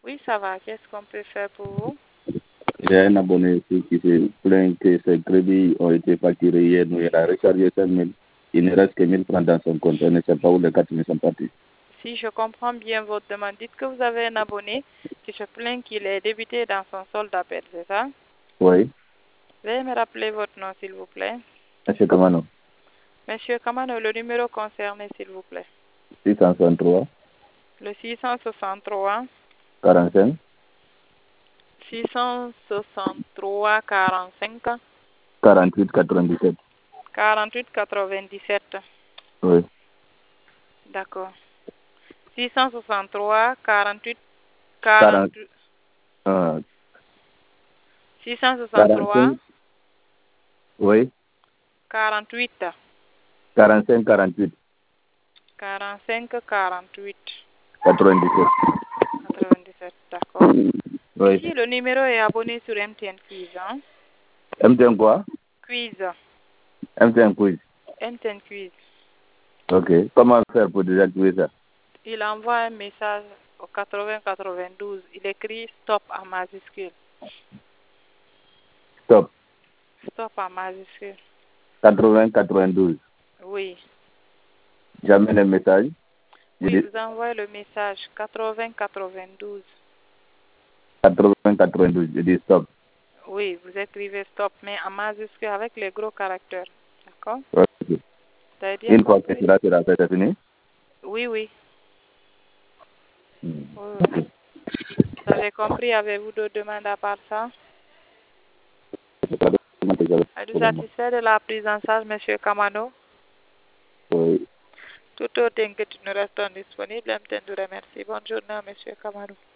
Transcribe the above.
Oui, ça va. Qu'est-ce qu'on peut faire pour vous? J'ai un abonné ici qui se plaint que ses crédits ont été facturés hier, mais il a rechargé 5 000. Il ne reste que 1 000 francs dans son compte. On ne sait pas où les 4 000 sont partis. Si je comprends bien votre demande, dites que vous avez un abonné qui se plaint qu'il est débuté dans son solde d'appel, c'est ça? Oui. Veuillez me rappeler votre nom, s'il vous plaît. Monsieur Kamano. Monsieur Kamano, le numéro concerné, s'il vous plaît. 663. Le 663 45. 663 45 48 97. 48 97. Oui. D'accord. 663 48 40, 48 663 45. Oui. 48 45 48 45 48 97. 97. D'accord. Oui. Ici, le numéro est abonné sur MTN Quiz. Hein? MTN quoi? Quiz. MTN quiz. MTN Quiz. Ok. Comment faire pour désactiver ça? Il envoie un message au 80 92. Il écrit stop en majuscule. Stop. Stop en majuscule. 80 92. Oui. Jamais le message. Oui, vous envoyez le message 80 92. 80 92. Je dis stop. Oui, vous écrivez stop, mais en majuscule avec les gros caractères. D'accord? Ok. Vous avez bien Une fois que compris? cela sera fait, c'est fini? Oui, oui. Oui, oui. Vous avez compris? Avez-vous d'autres demandes à part ça? Êtes-vous satisfait de la prise en charge, Monsieur Kamano? Oui. Tout autre inquiétude nous restons disponibles. MTN vous remercie. Bonne journée, Monsieur Kamano.